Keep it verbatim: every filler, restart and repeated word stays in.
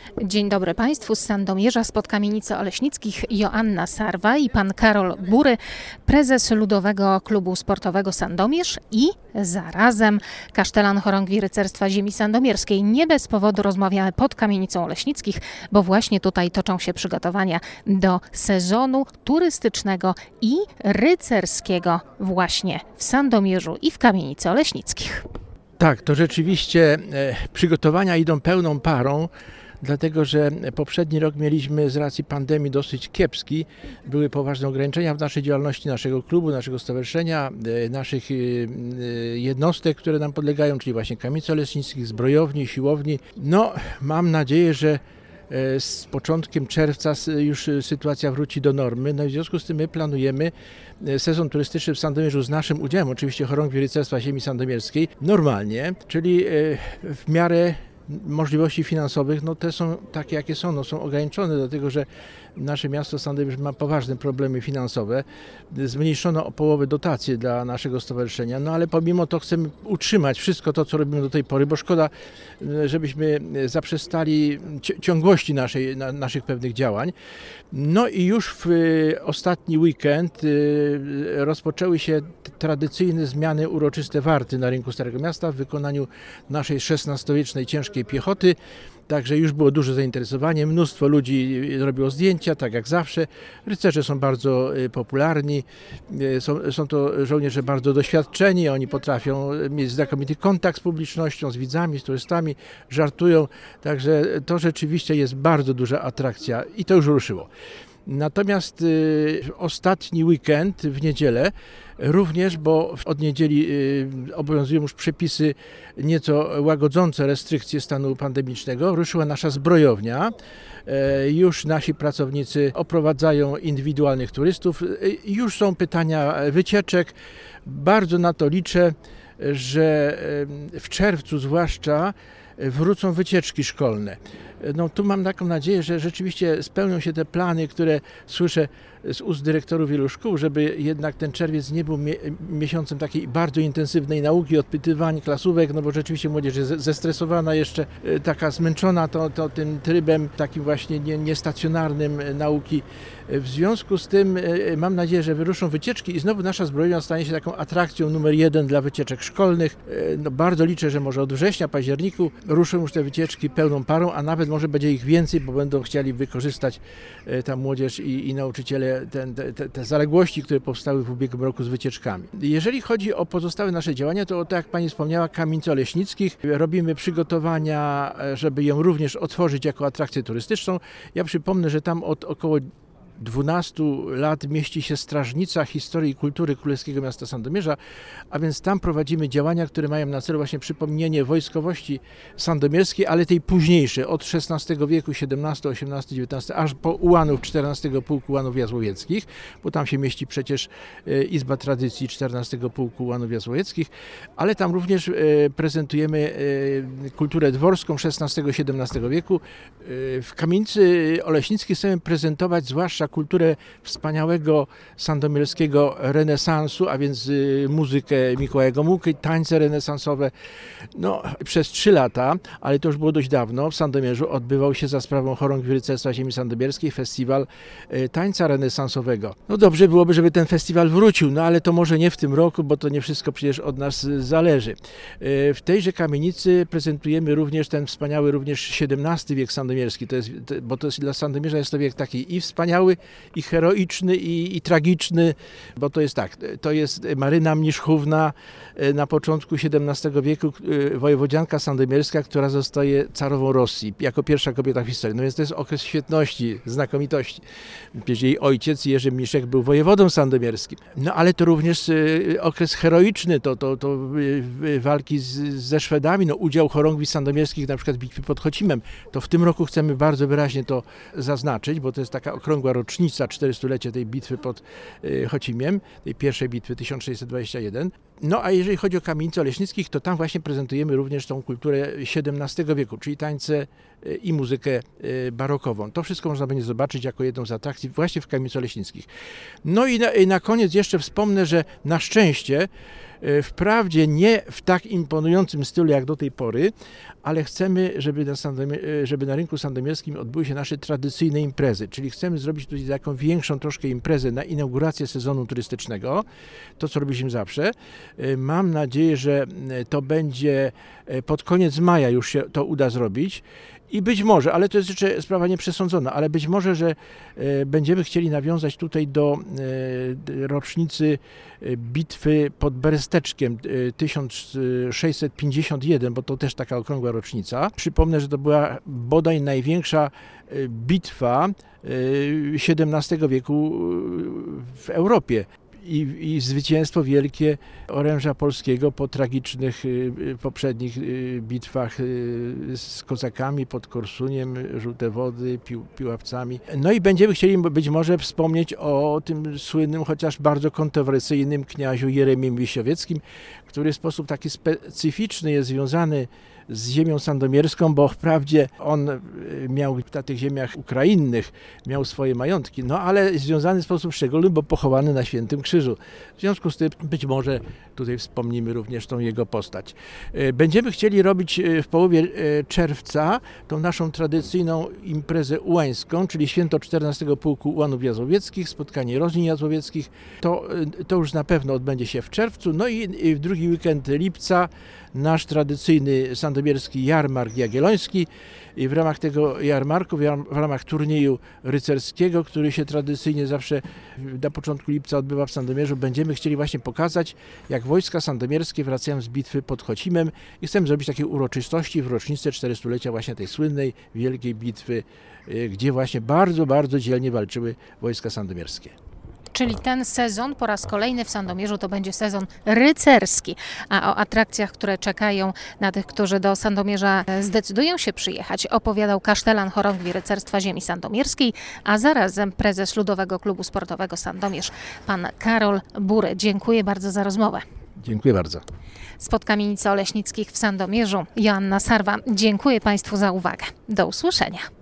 Dzień dobry Państwu. Z Sandomierza, spod kamienicy Oleśnickich Joanna Sarwa i pan Karol Bury, prezes Ludowego Klubu Sportowego Sandomierz i zarazem kasztelan chorągwi rycerstwa ziemi sandomierskiej. Nie bez powodu rozmawiamy pod kamienicą Oleśnickich, bo właśnie tutaj toczą się przygotowania do sezonu turystycznego i rycerskiego właśnie w Sandomierzu i w kamienicy Oleśnickich. Tak, to rzeczywiście e, przygotowania idą pełną parą, dlatego że poprzedni rok mieliśmy z racji pandemii dosyć kiepski. Były poważne ograniczenia w naszej działalności, naszego klubu, naszego stowarzyszenia, e, naszych e, jednostek, które nam podlegają, czyli właśnie kamienicy Oleśnickich, zbrojowni, siłowni. No, mam nadzieję, że z początkiem czerwca już sytuacja wróci do normy. No i w związku z tym my planujemy sezon turystyczny w Sandomierzu z naszym udziałem, oczywiście chorągwi rycerstwa ziemi sandomierskiej, normalnie, czyli w miarę możliwości finansowych, no te są takie, jakie są, no są ograniczone, dlatego że nasze miasto Sandomierz ma poważne problemy finansowe. Zmniejszono o połowę dotacje dla naszego stowarzyszenia, no ale pomimo to chcemy utrzymać wszystko to, co robimy do tej pory, bo szkoda, żebyśmy zaprzestali ciągłości naszej, na, naszych pewnych działań. No i już w ostatni weekend rozpoczęły się tradycyjne zmiany uroczyste warty na rynku Starego Miasta w wykonaniu naszej szesnastowiecznej ciężkiej piechoty. Także już było duże zainteresowanie, mnóstwo ludzi robiło zdjęcia, tak jak zawsze. Rycerze są bardzo popularni, są, są to żołnierze bardzo doświadczeni, oni potrafią mieć znakomity kontakt z publicznością, z widzami, z turystami, żartują. Także to rzeczywiście jest bardzo duża atrakcja i to już ruszyło. Natomiast y, ostatni weekend w niedzielę również, bo od niedzieli y, obowiązują już przepisy nieco łagodzące restrykcje stanu pandemicznego, ruszyła nasza zbrojownia. Y, już nasi pracownicy oprowadzają indywidualnych turystów. Y, już są pytania wycieczek. Bardzo na to liczę, że y, w czerwcu zwłaszcza wrócą wycieczki szkolne. No tu mam taką nadzieję, że rzeczywiście spełnią się te plany, które słyszę z ust dyrektorów wielu szkół, żeby jednak ten czerwiec nie był miesiącem takiej bardzo intensywnej nauki, odpytywań, klasówek, no bo rzeczywiście młodzież jest zestresowana jeszcze, taka zmęczona to, to tym trybem takim właśnie nie, niestacjonarnym nauki. W związku z tym mam nadzieję, że wyruszą wycieczki i znowu nasza zbrojownia stanie się taką atrakcją numer jeden dla wycieczek szkolnych. No bardzo liczę, że może od września, październiku ruszą już te wycieczki pełną parą, a nawet może będzie ich więcej, bo będą chcieli wykorzystać ta młodzież i, i nauczyciele ten, te, te zaległości, które powstały w ubiegłym roku z wycieczkami. Jeżeli chodzi o pozostałe nasze działania, to tak jak Pani wspomniała, kamienicy Oleśnickich. Robimy przygotowania, żeby ją również otworzyć jako atrakcję turystyczną. Ja przypomnę, że tam od około dwunastu lat mieści się Strażnica Historii i Kultury Królewskiego Miasta Sandomierza, a więc tam prowadzimy działania, które mają na celu właśnie przypomnienie wojskowości sandomierskiej, ale tej późniejszej, od szesnastego wieku, siedemnastego, osiemnastego, dziewiętnastego, aż po ułanów czternastego Pułku Ułanów Jazłowieckich, bo tam się mieści przecież Izba Tradycji czternastego Pułku Ułanów Jazłowieckich, ale tam również prezentujemy kulturę dworską szesnastego, siedemnastego wieku. W kamienicy Oleśnickich chcemy prezentować zwłaszcza kulturę wspaniałego sandomierskiego renesansu, a więc muzykę Mikołaja Gomułki, tańce renesansowe. No, przez trzy lata, ale to już było dość dawno, w Sandomierzu odbywał się za sprawą chorągwi rycerstwa ziemi sandomierskiej festiwal tańca renesansowego. No dobrze byłoby, żeby ten festiwal wrócił, no ale to może nie w tym roku, bo to nie wszystko przecież od nas zależy. W tejże kamienicy prezentujemy również ten wspaniały również siedemnasty wiek sandomierski, to jest, bo to jest, dla Sandomierza jest to wiek taki i wspaniały, i heroiczny, i, i tragiczny, bo to jest tak, to jest Maryna Mniszchówna na początku siedemnastego wieku, wojewodzianka sandomierska, która zostaje carową Rosji, jako pierwsza kobieta w historii. No więc to jest okres świetności, znakomitości. Jej ojciec Jerzy Mniszek był wojewodą sandomierskim. No ale to również okres heroiczny, to, to, to walki z, ze Szwedami, no udział chorągwi sandomierskich na przykład w bitwie pod Chocimem. To w tym roku chcemy bardzo wyraźnie to zaznaczyć, bo to jest taka okrągła rocznica czterystulecie tej bitwy pod Chocimiem, tej pierwszej bitwy tysiąc sześćset dwudziestej pierwszej. No a jeżeli chodzi o kamienice Oleśnickich, to tam właśnie prezentujemy również tą kulturę siedemnastego wieku, czyli tańce i muzykę barokową. To wszystko można będzie zobaczyć jako jedną z atrakcji właśnie w Kamienicach Oleśnickich. No i na, i na koniec jeszcze wspomnę, że na szczęście wprawdzie nie w tak imponującym stylu jak do tej pory, ale chcemy, żeby na, żeby na rynku sandomierskim odbyły się nasze tradycyjne imprezy, czyli chcemy zrobić tutaj taką większą troszkę imprezę na inaugurację sezonu turystycznego, to co robiliśmy zawsze. Mam nadzieję, że to będzie pod koniec maja już się to uda zrobić. I być może, ale to jest jeszcze sprawa nieprzesądzona, ale być może, że e, będziemy chcieli nawiązać tutaj do e, rocznicy bitwy pod Beresteczkiem e, tysiąc sześćset pięćdziesiąt jeden, bo to też taka okrągła rocznica. Przypomnę, że to była bodaj największa e, bitwa e, siedemnastego wieku w Europie. I, i zwycięstwo wielkie oręża polskiego po tragicznych y, poprzednich y, bitwach y, z kozakami pod Korsuniem, Żółte Wody, Pił, Piławcami. No i będziemy chcieli być może wspomnieć o tym słynnym, chociaż bardzo kontrowersyjnym kniaziu Jeremim Wiśniowieckim, który w sposób taki specyficzny jest związany z ziemią sandomierską, bo wprawdzie on miał na tych ziemiach ukrainnych, miał swoje majątki, no ale związany w sposób szczególny, bo pochowany na Świętym Krzyżu. W związku z tym być może tutaj wspomnimy również tą jego postać. Będziemy chcieli robić w połowie czerwca tą naszą tradycyjną imprezę ułańską, czyli święto czternastego Pułku Ułanów Jazłowieckich, spotkanie rodzin jazłowieckich. To, to już na pewno odbędzie się w czerwcu, no i w drugi weekend lipca nasz tradycyjny sandomierski jarmark jagielloński i w ramach tego jarmarku, w ramach turnieju rycerskiego, który się tradycyjnie zawsze na początku lipca odbywa w Sandomierzu, będziemy chcieli właśnie pokazać, jak wojska sandomierskie wracają z bitwy pod Chocimem i chcemy zrobić takie uroczystości w rocznicę czterystulecia właśnie tej słynnej wielkiej bitwy, gdzie właśnie bardzo, bardzo dzielnie walczyły wojska sandomierskie. Czyli ten sezon po raz kolejny w Sandomierzu to będzie sezon rycerski. A o atrakcjach, które czekają na tych, którzy do Sandomierza zdecydują się przyjechać, opowiadał kasztelan chorągwi rycerstwa ziemi sandomierskiej, a zarazem prezes Ludowego Klubu Sportowego Sandomierz, pan Karol Bury. Dziękuję bardzo za rozmowę. Dziękuję bardzo. Spod Kamienic Oleśnickich w Sandomierzu Joanna Sarwa. Dziękuję Państwu za uwagę. Do usłyszenia.